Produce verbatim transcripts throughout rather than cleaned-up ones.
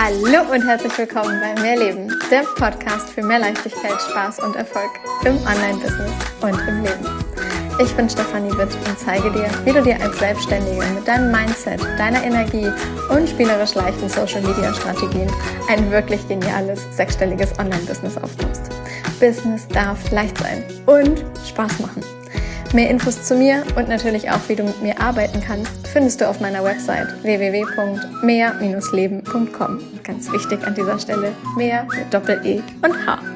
Hallo und herzlich willkommen bei Mehr Leben, der Podcast für mehr Leichtigkeit, Spaß und Erfolg im Online-Business und im Leben. Ich bin Stefanie Witt und zeige dir, wie du dir als Selbstständige mit deinem Mindset, deiner Energie und spielerisch leichten Social-Media-Strategien ein wirklich geniales, sechsstelliges Online-Business aufbaust. Business darf leicht sein und Spaß machen. Mehr Infos zu mir und natürlich auch, wie du mit mir arbeiten kannst, findest du auf meiner Website w w w punkt mehr Bindestrich leben punkt com. Ganz wichtig an dieser Stelle, mehr mit Doppel-E und H.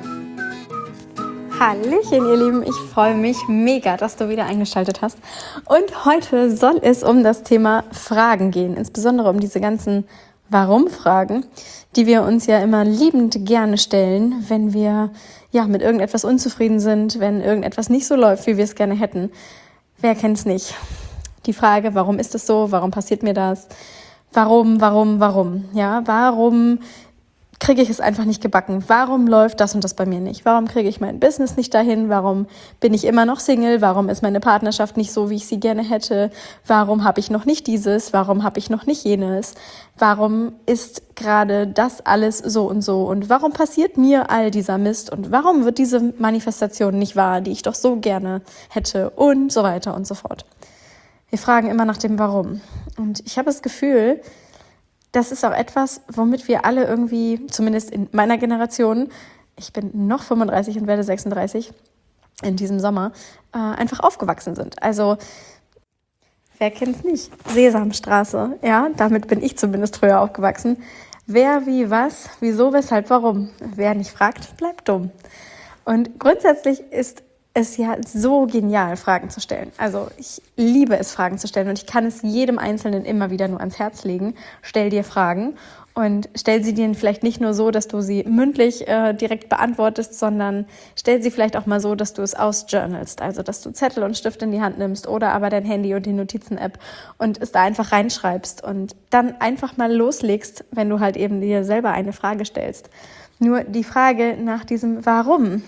Hallöchen, ihr Lieben, ich freue mich mega, dass du wieder eingeschaltet hast. Und heute soll es um das Thema Fragen gehen, insbesondere um diese ganzen Warum-Fragen, die wir uns ja immer liebend gerne stellen, wenn wir ja mit irgendetwas unzufrieden sind, wenn irgendetwas nicht so läuft, wie wir es gerne hätten. Wer kennt's nicht? Die Frage, warum ist es so? Warum passiert mir das? Warum, warum, warum? Ja, warum kriege ich es einfach nicht gebacken? Warum läuft das und das bei mir nicht? Warum kriege ich mein Business nicht dahin? Warum bin ich immer noch Single? Warum ist meine Partnerschaft nicht so, wie ich sie gerne hätte? Warum habe ich noch nicht dieses? Warum habe ich noch nicht jenes? Warum ist gerade das alles so und so? Und warum passiert mir all dieser Mist? Und warum wird diese Manifestation nicht wahr, die ich doch so gerne hätte? Und so weiter und so fort. Wir fragen immer nach dem Warum. Und ich habe das Gefühl, das ist auch etwas, womit wir alle irgendwie, zumindest in meiner Generation, ich bin noch fünfunddreißig und werde sechsunddreißig in diesem Sommer, äh, einfach aufgewachsen sind. Also, wer kennt's nicht? Sesamstraße, ja, damit bin ich zumindest früher aufgewachsen. Wer, wie, was, wieso, weshalb, warum? Wer nicht fragt, bleibt dumm. Und grundsätzlich ist es ja so genial, Fragen zu stellen. Also ich liebe es, Fragen zu stellen und ich kann es jedem Einzelnen immer wieder nur ans Herz legen. Stell dir Fragen und stell sie dir vielleicht nicht nur so, dass du sie mündlich äh, direkt beantwortest, sondern stell sie vielleicht auch mal so, dass du es ausjournalst. Also dass du Zettel und Stift in die Hand nimmst oder aber dein Handy und die Notizen-App und es da einfach reinschreibst und dann einfach mal loslegst, wenn du halt eben dir selber eine Frage stellst. Nur die Frage nach diesem Warum,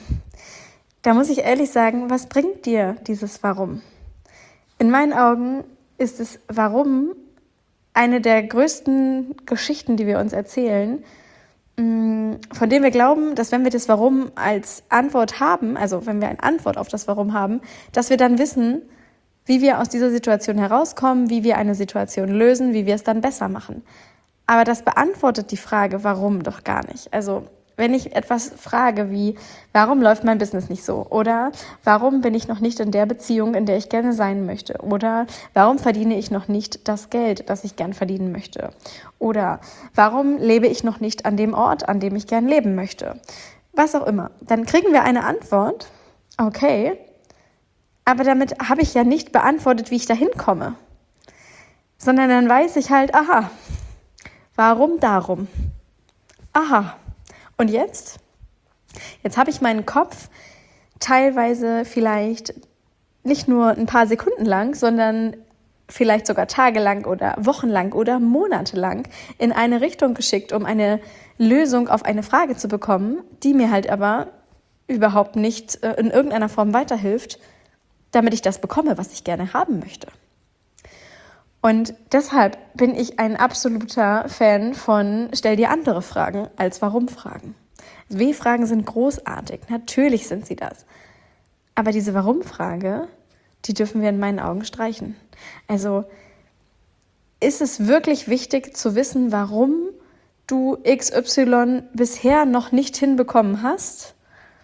da muss ich ehrlich sagen, was bringt dir dieses Warum? In meinen Augen ist es Warum eine der größten Geschichten, die wir uns erzählen, von denen wir glauben, dass wenn wir das Warum als Antwort haben, also wenn wir eine Antwort auf das Warum haben, dass wir dann wissen, wie wir aus dieser Situation herauskommen, wie wir eine Situation lösen, wie wir es dann besser machen. Aber das beantwortet die Frage Warum doch gar nicht. Also wenn ich etwas frage wie, warum läuft mein Business nicht so? Oder warum bin ich noch nicht in der Beziehung, in der ich gerne sein möchte? Oder warum verdiene ich noch nicht das Geld, das ich gern verdienen möchte? Oder warum lebe ich noch nicht an dem Ort, an dem ich gern leben möchte? Was auch immer. Dann kriegen wir eine Antwort, okay, aber damit habe ich ja nicht beantwortet, wie ich da hinkomme. Sondern dann weiß ich halt, aha, warum darum? Aha. Und jetzt? Jetzt habe ich meinen Kopf teilweise vielleicht nicht nur ein paar Sekunden lang, sondern vielleicht sogar tagelang oder wochenlang oder monatelang in eine Richtung geschickt, um eine Lösung auf eine Frage zu bekommen, die mir halt aber überhaupt nicht in irgendeiner Form weiterhilft, damit ich das bekomme, was ich gerne haben möchte. Und deshalb bin ich ein absoluter Fan von stell dir andere Fragen als Warum-Fragen. W-Fragen sind großartig, natürlich sind sie das. Aber diese Warum-Frage, die dürfen wir in meinen Augen streichen. Also ist es wirklich wichtig zu wissen, warum du X Y bisher noch nicht hinbekommen hast?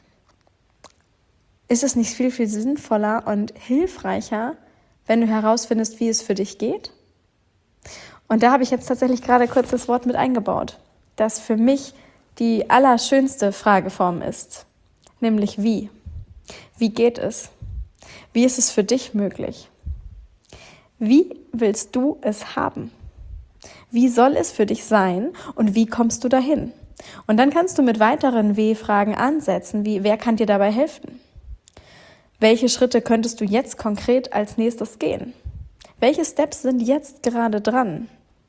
Ist es nicht viel, viel sinnvoller und hilfreicher, wenn du herausfindest, wie es für dich geht? Und da habe ich jetzt tatsächlich gerade kurz das Wort mit eingebaut, das für mich die allerschönste Frageform ist, nämlich wie. Wie geht es? Wie ist es für dich möglich? Wie willst du es haben? Wie soll es für dich sein und wie kommst du dahin? Und dann kannst du mit weiteren W-Fragen ansetzen, wie wer kann dir dabei helfen? Welche Schritte könntest du jetzt konkret als nächstes gehen? Welche Steps sind jetzt gerade dran?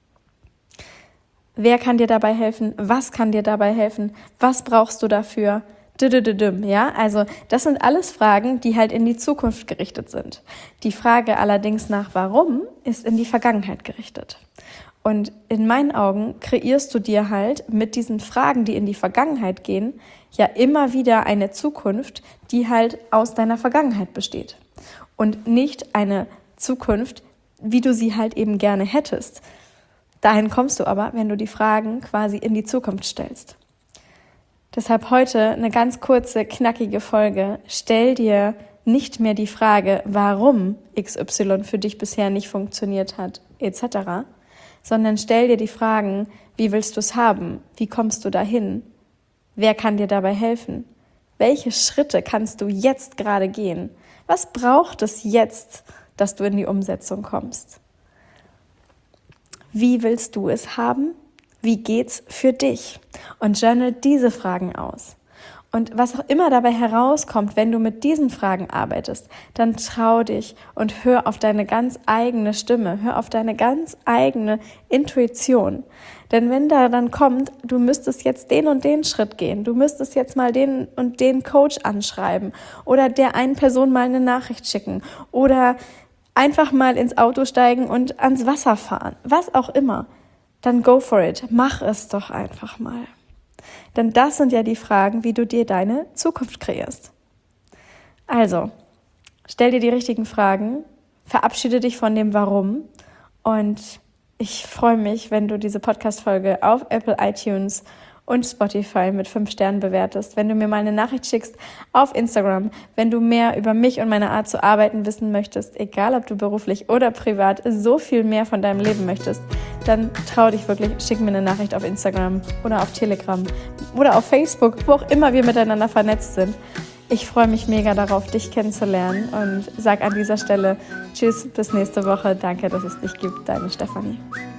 Wer kann dir dabei helfen? Was kann dir dabei helfen? Was brauchst du dafür? Ja, also das sind alles Fragen, die halt in die Zukunft gerichtet sind. Die Frage allerdings nach Warum ist in die Vergangenheit gerichtet. Und in meinen Augen kreierst du dir halt mit diesen Fragen, die in die Vergangenheit gehen, ja immer wieder eine Zukunft, die halt aus deiner Vergangenheit besteht. Und nicht eine Zukunft, wie du sie halt eben gerne hättest. Dahin kommst du aber, wenn du die Fragen quasi in die Zukunft stellst. Deshalb heute eine ganz kurze, knackige Folge. Stell dir nicht mehr die Frage, warum X Y für dich bisher nicht funktioniert hat, et cetera, sondern stell dir die Fragen, wie willst du es haben? Wie kommst du dahin? Wer kann dir dabei helfen? Welche Schritte kannst du jetzt gerade gehen? Was braucht es jetzt, dass du in die Umsetzung kommst? Wie willst du es haben? Wie geht's für dich? Und journal diese Fragen aus. Und was auch immer dabei herauskommt, wenn du mit diesen Fragen arbeitest, dann trau dich und hör auf deine ganz eigene Stimme, hör auf deine ganz eigene Intuition. Denn wenn da dann kommt, du müsstest jetzt den und den Schritt gehen, du müsstest jetzt mal den und den Coach anschreiben oder der einen Person mal eine Nachricht schicken oder einfach mal ins Auto steigen und ans Wasser fahren, was auch immer, dann go for it, mach es doch einfach mal. Denn das sind ja die Fragen, wie du dir deine Zukunft kreierst. Also, stell dir die richtigen Fragen, verabschiede dich von dem Warum und ich freue mich, wenn du diese Podcast-Folge auf Apple, iTunes und Spotify mit fünf Sternen bewertest, wenn du mir mal eine Nachricht schickst auf Instagram, wenn du mehr über mich und meine Art zu arbeiten wissen möchtest, egal ob du beruflich oder privat so viel mehr von deinem Leben möchtest, dann trau dich wirklich, schick mir eine Nachricht auf Instagram oder auf Telegram oder auf Facebook, wo auch immer wir miteinander vernetzt sind. Ich freue mich mega darauf, dich kennenzulernen und sag an dieser Stelle Tschüss, bis nächste Woche. Danke, dass es dich gibt, deine Stefanie.